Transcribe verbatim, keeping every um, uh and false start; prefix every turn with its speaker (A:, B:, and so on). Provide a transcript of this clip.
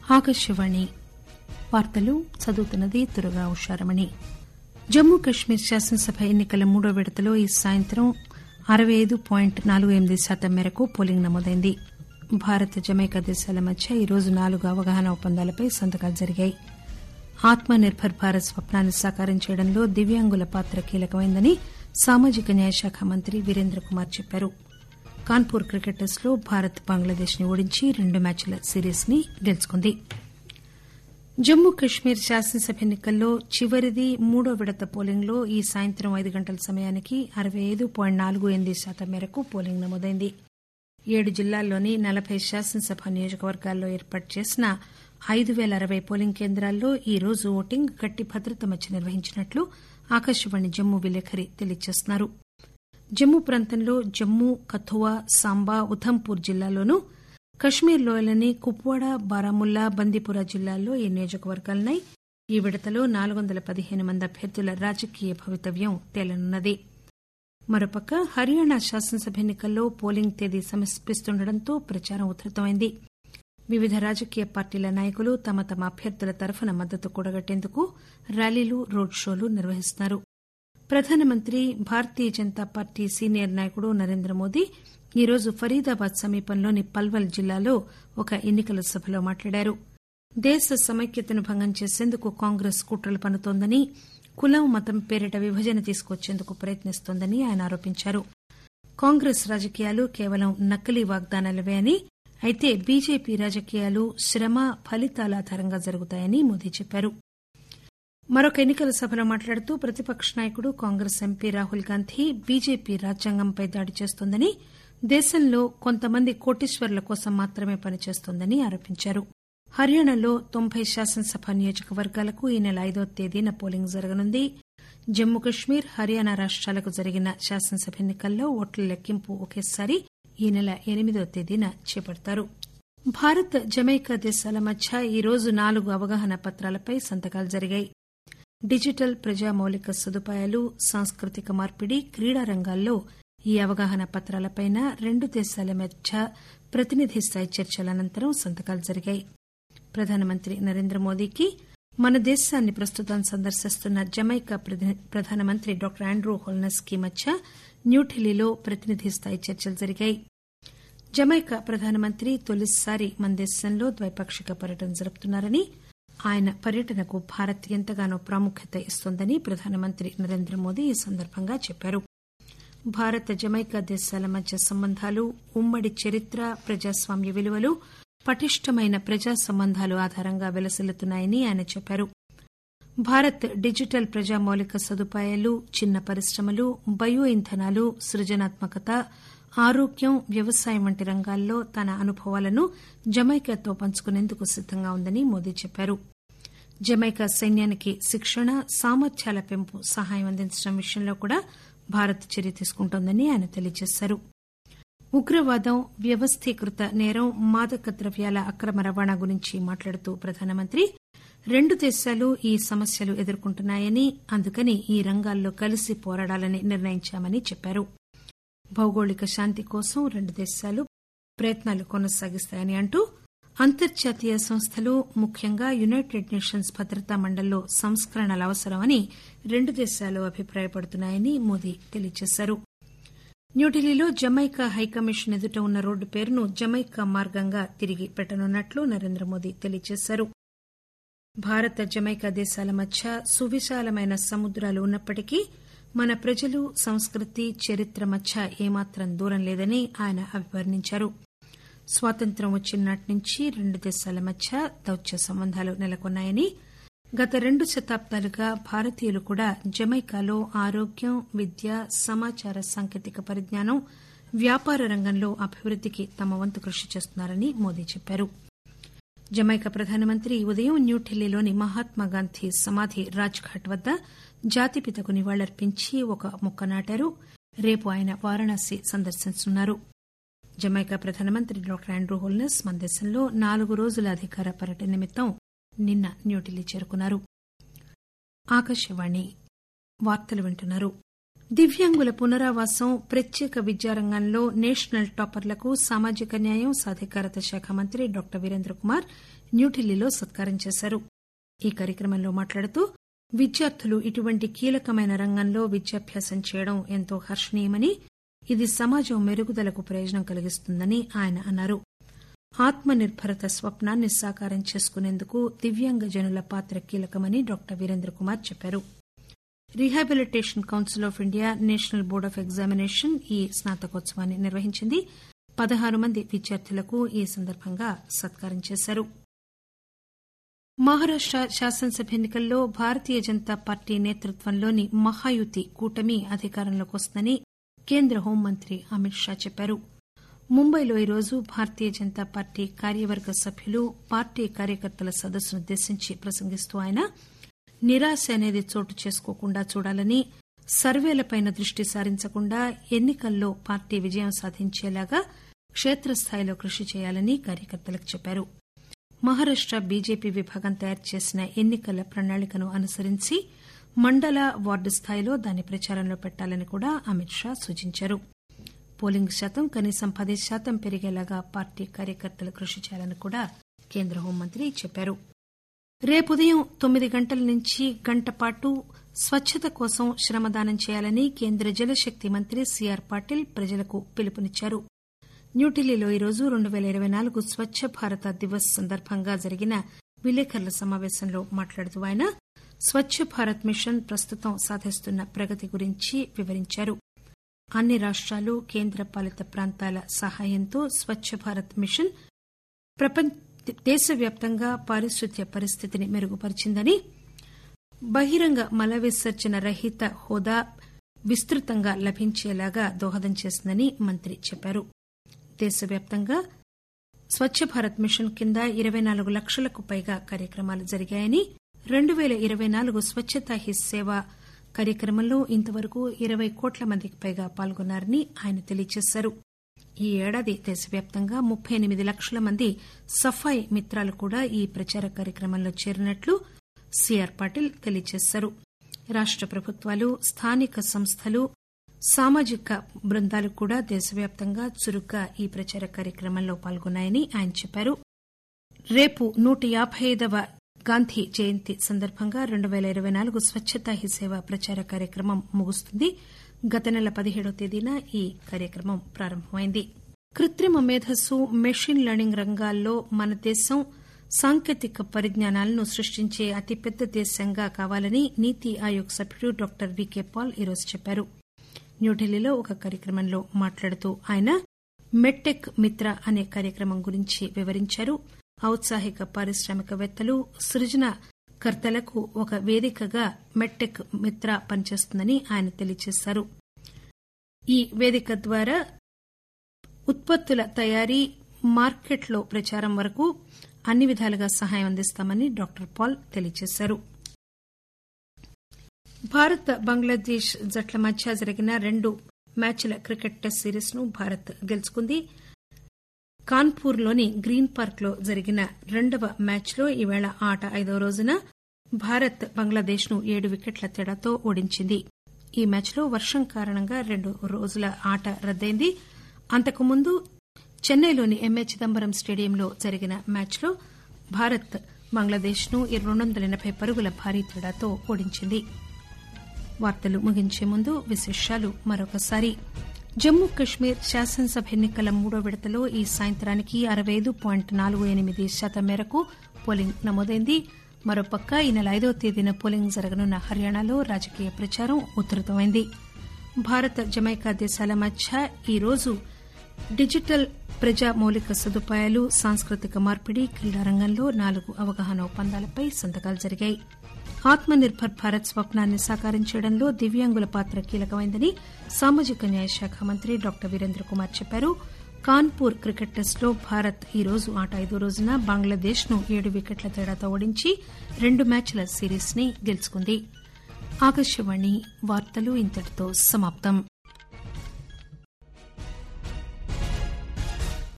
A: ఆకాశవాణి వార్తలు చదువుతున్నది తురగా ఉషారమణి. జమ్మూ కశ్మీర్ శాసనసభ ఎన్నికల మూడో విడతలో ఈ సాయంత్రం అరవై ఐదు పాయింట్ నాలుగు ఎనిమిది శాతం మేరకు పోలింగ్ నమోదైంది. భారత్ జమైకా దేశాల మధ్య ఈరోజు నాలుగు అవగాహన ఒప్పందాలపై సంతకాలు జరిగాయి. ఆత్మ నిర్బర్ భారత్ స్వప్నాన్ని సాకారం చేయడంలో దివ్యాంగుల పాత్ర కీలకమైందని సామాజిక న్యాయ శాఖ మంత్రి వీరేంద్ర కుమార్ చెప్పారు. కాన్పూర్ క్రికెట్ టెస్టులో భారత్ బంగ్లాదేశ్ ని ఓడించి రెండు మ్యాచ్ల సిరీస్ ని గెలుచుకుంది. జమ్మూ కశ్మీర్ శాసనసభ ఎన్నికల్లో చివరిది మూడో విడత పోలింగ్ లో ఈ సాయంత్రం ఐదు గంటల సమయానికి అరవై ఐదు పాయింట్ నాలుగు ఎనిమిది శాతం మేరకు పోలింగ్ నమోదైంది. ఏడు జిల్లాల్లోని నలబై శాసనసభ నియోజకవర్గాల్లో ఏర్పాటు చేసిన ఐదు పేల అరవై పోలింగ్ కేంద్రాల్లో ఈ రోజు ఓటింగ్ గట్టి భద్రత మధ్య నిర్వహించినట్లు ఆకాశవాణి జమ్మూ విలేకరి తెలియజేస్తున్నారు. జమ్మూ ప్రాంతంలో జమ్మూ, కథువా, సాంబా, ఉధంపూర్ జిల్లాల్లోనూ, కశ్మీర్ లోయలోని కుప్వాడా, బారాముల్లా, బందీపురా జిల్లాల్లో ఈ నియోజకవర్గాలున్నాయి. ఈ విడతలో నాలుగు వందల పదిహేను మంది అభ్యర్థుల రాజకీయ భవితవ్యం తేలనున్నది. మరోపక్క హర్యానా శాసనసభ ఎన్నికల్లో పోలింగ్ తేదీ సమీపిస్తుండటంతో ప్రచారం ఉధృతమైంది. వివిధ రాజకీయ పార్టీల నాయకులు తమ తమ అభ్యర్థుల తరఫున మద్దతు కూడగట్టేందుకు ర్యాలీలు, రోడ్ షోలు నిర్వహిస్తున్నారు. ప్రధానమంత్రి, భారతీయ జనతా పార్టీ సీనియర్ నాయకుడు నరేంద్ర మోదీ ఈరోజు ఫరీదాబాద్ సమీపంలోని పల్వల్ జిల్లాలో ఒక ఎన్నికల సభలో మాట్లాడారు. దేశ సమైక్యతను భంగం చేసేందుకు కాంగ్రెస్ కుట్రలు పన్నుతోందని, కులం, మతం పేరిట విభజన తీసుకొచ్చేందుకు ప్రయత్నిస్తోందని ఆయన ఆరోపించారు. కాంగ్రెస్ రాజకీయాలు కేవలం నకిలీ వాగ్దానాలవే అని, అయితే బీజేపీ రాజకీయాలు శ్రమ, ఫలితాల ఆధారంగా జరుగుతాయని మోదీ చెప్పారు. మరొక ఎన్నికల సభలో మాట్లాడుతూ ప్రతిపక్ష నాయకుడు Congress MP Rahul Gandhi BJP రాజ్యాంగంపై దాడి చేస్తోందని, దేశంలో కొంతమంది కోటీశ్వరుల కోసం మాత్రమే పనిచేస్తోందని ఆరోపించారు. హర్యానాలో తొంభై శాసనసభ నియోజకవర్గాలకు ఈ నెల ఐదో తేదీన పోలింగ్ జరగనుంది. జమ్మూ కశ్మీర్, హర్యానా రాష్టాలకు జరిగిన శాసనసభ ఎన్నికల్లో ఓట్ల లెక్కింపు ఒకేసారి ఈ నెల ఎనిమిదో తేదీన చేపడతారు. భారత్ జమైకా దేశాల మధ్య ఈరోజు నాలుగు అవగాహన పత్రాలపై సంతకాలు జరిగాయి. డిజిటల్ ప్రజా మౌలిక సదుపాయాలు, సాంస్కృతిక మార్పిడి, క్రీడా రంగాల్లో ఈ అవగాహన పత్రాలపై రెండు దేశాల మధ్య ప్రతినిధి స్థాయి చర్చల అనంతరం సంతకాలు జరిగాయి. ప్రధానమంత్రి నరేంద్ర మోదీకి మన దేశాన్ని ప్రస్తుతం సందర్శిస్తున్న జమైకా ప్రధానమంత్రి డాక్టర్ ఆండ్రూ హోల్నస్ కి మధ్య న్యూఢిల్లీలో ప్రతినిధి స్థాయి చర్చలు జరిగాయి. జమైకా ప్రధానమంత్రి తొలిసారి మన దేశంలో ద్వైపాక్షిక పర్యటన జరుపుతున్నారని, ఆయన పర్యటనకు భారత్ ఎంతగానో ప్రాముఖ్యత ఇస్తోందని ప్రధానమంత్రి నరేంద్ర మోదీ ఈ సందర్భంగా చెప్పారు. భారత్ జమైకా దేశాల మధ్య సంబంధాలు ఉమ్మడి చరిత్ర, ప్రజాస్వామ్య విలువలు, పటిష్టమైన ప్రజా సంబంధాలు ఆధారంగా విలసిల్లుతున్నాయని ఆయన చెప్పారు. భారత్ డిజిటల్ ప్రజా మౌలిక సదుపాయాలు, చిన్న పరిశ్రమలు, బయో ఇంధనాలు, సృజనాత్మకత, ఆరోగ్యం, వ్యవసాయం వంటి రంగాల్లో తన అనుభవాలను జమైకాతో పంచుకునేందుకు సిద్దంగా ఉందని మోదీ చెప్పారు. జమైకా సైన్యానికి శిక్షణ, సామర్థ్యాల పెంపు సహాయం అందించడం విషయంలో కూడా భారత్ చర్య తీసుకుంటోందని ఆయన తెలియజేశారు. ఉగ్రవాదం, వ్యవస్థీకృత నేరం, మాదక ద్రవ్యాల అక్రమ రవాణా గురించి మాట్లాడుతూ ప్రధానమంత్రి రెండు దేశాలు ఈ సమస్యలు ఎదుర్కొంటున్నాయని, అందుకని ఈ రంగాల్లో కలిసి పోరాడాలని నిర్ణయించామని చెప్పారు. భౌగోళిక శాంతి కోసం రెండు దేశాలు ప్రయత్నాలు కొనసాగిస్తాయని అంటూ అంతర్జాతీయ సంస్థలు, ముఖ్యంగా యునైటెడ్ నేషన్స్ భద్రతా మండలిలో సంస్కరణల అవసరమని రెండు దేశాలు అభిప్రాయపడుతున్నాయని మోదీ తెలియజేశారు. న్యూఢిల్లీలో జమైకా హైకమిషన్ ఎదుట ఉన్న రోడ్డు పేరును జమైకా మార్గంగా తిరిగి పెట్టనున్నట్లు నరేంద్ర మోదీ తెలియజేశారు. భారత జమైకా దేశాల మధ్య సువిశాలమైన సముద్రాలు ఉన్నప్పటికీ మన ప్రజలు, సంస్కృతి, చరిత్ర మధ్య ఏమాత్రం దూరం లేదని ఆయన అభివర్ణించారు. స్వాతంత్ర్యం వచ్చిన నాటి నుంచి రెండు దేశాల మధ్య దౌత్య సంబంధాలు నెలకొన్నాయని, గత రెండు శతాబ్దాలుగా భారతీయులు కూడా జమైకాలో ఆరోగ్యం, విద్య, సమాచార సాంకేతిక పరిజ్ఞానం, వ్యాపార రంగంలో అభివృద్దికి తమ వంతు కృషి చేస్తున్నారని మోదీ చెప్పారు. జమైకా ప్రధానమంత్రి ఈ ఉదయం న్యూఢిల్లీలోని మహాత్మాగాంధీ సమాధి రాజ్ఘాట్ వద్ద జాతిపితకు నివాళులర్పించి ఒక మొక్క నాటారు. రేపు ఆయన వారణాసి సందర్శించనున్నారు. జమైకా ప్రధానమంత్రి డాక్టర్ ఆండ్రూ హోల్నస్ మన దేశంలో నాలుగు రోజుల అధికార పర్యటన నిమిత్తం నిన్న న్యూఢిల్లీ చేరుకున్నారు. ఆకాశవాణి వార్తలు వింటున్నారు. దివ్యాంగుల పునరావాసం ప్రత్యేక విద్యారంగంలో నేషనల్ టాపర్లకు సామాజిక న్యాయం సాధికారత శాఖ మంత్రి డాక్టర్ వీరేంద్ర కుమార్ న్యూఢిల్లీలో సత్కారం చేశారు. ఈ కార్యక్రమంలో మాట్లాడుతూ విద్యార్థులు ఇటువంటి కీలకమైన రంగంలో విద్యాభ్యాసం చేయడం ఎంతో హర్షణీయమని, ఇది సమాజం మెరుగుదలకు ప్రయోజనం కలిగిస్తుందని ఆయన అన్నారు. ఆత్మ నిర్భరత స్వప్నాన్ని సాకారం చేసుకునేందుకు దివ్యాంగజనుల పాత్ర కీలకమని డాక్టర్ వీరేంద్ర కుమార్ చెప్పారు. Rehabilitation council of India national board of examination ఈ స్నాతకోత్సవాన్ని నిర్వహించింది. పదహారు మంది విద్యార్థులకు ఈ సందర్భంగా సత్కారం చేశారు. మహారాష్ట శాసనసభ ఎన్నికల్లో భారతీయ జనతా పార్టీ నేతృత్వంలోని మహాయుతి కూటమి అధికారంలోకి వస్తుందని కేంద్ర హోంమంత్రి అమిత్ షా చెప్పారు. ముంబైలో ఈరోజు భారతీయ జనతా పార్టీ కార్యవర్గ సభ్యులు పార్టీ కార్యకర్తల సదస్సునుద్దేశించి ప్రసంగిస్తూ ఆయన నిరాశ అనేది చోటు చేసుకోకుండా చూడాలని, సర్వేలపై దృష్టి సారించకుండా ఎన్నికల్లో పార్టీ విజయం సాధించేలాగా క్షేత్రస్థాయిలో కృషి చేయాలని కార్యకర్తలకు చెప్పారు. మహారాష్ట బీజేపీ విభాగం తయారు చేసిన ఎన్నికల ప్రణాళికను అనుసరించి మండల, వార్డు స్థాయిలో దాన్ని ప్రచారంలో పెట్టాలని కూడా అమిత్ షా సూచించారు. పోలింగ్ శాతం కనీసం పది శాతం పెరిగేలాగా పార్టీ కార్యకర్తలు కృషి చేయాలని కూడా కేంద్ర హోంమంత్రి చెప్పారు. రేపు ఉదయం తొమ్మిది గంటల నుంచి గంట పాటు స్వచ్చత కోసం శ్రమదానం చేయాలని కేంద్ర జలశక్తి మంత్రి సీఆర్ పాటిల్ ప్రజలకు పిలుపునిచ్చారు. న్యూఢిల్లీలో ఈరోజు రెండు పేల ఇరవై నాలుగు స్వచ్చ భారత దివస్ సందర్భంగా జరిగిన విలేకరుల సమావేశంలో మాట్లాడుతూ ఆయన స్వచ్చ భారత్ మిషన్ ప్రస్తుతం సాధిస్తున్న ప్రగతి గురించి వివరించారు. అన్ని రాష్టాలు, కేంద్ర పాలిత ప్రాంతాల సహాయంతో స్వచ్చ భారత్ మిషన్ దేశవ్యాప్తంగా పారిశుద్ధ్య పరిస్థితిని మెరుగుపరిచిందని, బహిరంగ మల విసర్జన రహిత హోదా విస్తృతంగా లభించేలాగా దోహదం చేసిందని మంత్రి చెప్పారు. దేశవ్యాప్తంగా స్వచ్చ భారత్ మిషన్ కింద ఇరవై నాలుగు లక్షలకు పైగా కార్యక్రమాలు జరిగాయని, రెండు పేల ఇరవై నాలుగు స్వచ్చతా హీ సేవ కార్యక్రమంలో ఇంతవరకు ఇరవై కోట్ల మందికి పైగా పాల్గొన్నారని ఆయన తెలియజేశారు. ఈ ఏడాది దేశవ్యాప్తంగా ముప్పై ఎనిమిది లక్షల మంది సఫాయి మిత్రాలు కూడా ఈ ప్రచార కార్యక్రమంలో చేరినట్లు సీఆర్ పాటిల్ తెలియజేశారు. రాష్ట ప్రభుత్వాలు, స్థానిక సంస్థలు, సామాజిక బృందాలు కూడా దేశవ్యాప్తంగా చురుగ్గా ఈ ప్రచార కార్యక్రమంలో పాల్గొన్నాయని ఆయన చెప్పారు. రేపు నూట యాబై ఐదవ గాంధీ జయంతి సందర్భంగా రెండు పేల ఇరవై నాలుగు స్వచ్చతా హీ సేవ ప్రచార కార్యక్రమం ముగుస్తుంది. గత నెల పదిహేడవ తేదీన ఈ కార్యక్రమం ప్రారంభమైంది. కృత్రిమ మేధస్సు, మెషిన్ లెర్నింగ్ రంగాల్లో మన దేశం సాంకేతిక పరిజ్ఞానాలను సృష్టించే అతిపెద్ద దేశంగా కావాలని నీతి ఆయోగ్ సభ్యుడు డాక్టర్ వీకే పాల్ ఈరోజు చెప్పారు. న్యూఢిల్లీలో ఒక కార్యక్రమంలో మాట్లాడుతూ ఆయన మెట్టెక్ మిత్ర అనే కార్యక్రమం గురించి వివరించారు. ఔత్సాహిక పారిశ్రామికవేత్తలు, సృజనకర్తలకు ఒక వేదికగా మెట్టెక్ మిత్ర పనిచేస్తుందని ఆయన తెలియజేశారు. ఈ వేదిక ద్వారా ఉత్పత్తుల తయారీ, మార్కెట్లో ప్రచారం వరకు అన్ని విధాలుగా సహాయం అందిస్తామని డాక్టర్ పాల్ తెలియజేశారు. భారత్ బంగ్లాదేశ్ జట్ల మధ్య జరిగిన రెండు మ్యాచ్ల క్రికెట్ టెస్ట్ సిరీస్ ను భారత్ గెలుచుకుంది. కాన్పూర్లోని గ్రీన్ పార్క్ లో జరిగిన రెండవ మ్యాచ్లో ఈవేళ ఆట ఐదవ రోజున భారత్ బంగ్లాదేశ్ ను ఏడు వికెట్ల తేడాతో ఓడించింది. ఈ మ్యాచ్లో వర్షం కారణంగా రెండు రోజుల ఆట రద్దయింది. అంతకుముందు చెన్నైలోని ఎంఏ చిదంబరం స్టేడియంలో జరిగిన మ్యాచ్లో భారత్ బంగ్లాదేశ్ ను రెండు వందల ఎనబై పరుగుల భారీ తేడాతో ఓడించింది. వార్తలు ముగించే ముందు విశేషాలు మరొకసారి. జమ్మూ కశ్మీర్ శాసనసభ ఎన్నికల మూడో విడతలో ఈ సాయంత్రానికి అరవై ఐదు పాయింట్ నాలుగు ఎనిమిది శాతం మేరకు పోలింగ్ నమోదైంది. మరోపక్క ఈ నెల ఐదవ తేదీన పోలింగ్ జరగనున్న హర్యానాలో రాజకీయ ప్రచారం ఉధృతమైంది. భారత్, జమైకా దేశాల మధ్య ఈరోజు డిజిటల్ ప్రజా మౌలిక సదుపాయాలు, సాంస్కృతిక మార్పిడి, క్రీడా రంగంలో నాలుగు అవగాహన ఒప్పందాలపై సంతకాలు జరిగాయి. ఆత్మ నిర్బర్ భారత్ స్వప్నాన్ని సాకారం చేయడంలో దివ్యాంగుల పాత్ర కీలకమైందని సామాజిక న్యాయ శాఖ మంత్రి డాక్టర్ వీరేంద్ర కుమార్ చెప్పారు. కాన్పూర్ క్రికెట్ టెస్టులో భారత్ ఈ రోజు ఆట ఐదో రోజున బంగ్లాదేశ్ ను ఏడు వికెట్ల తేడాతో ఓడించి రెండు మ్యాచ్ల సిరీస్ ని గెలుచుకుంది. ఆకాశవాణి వార్తలు ఇంతటితో సమాప్తం.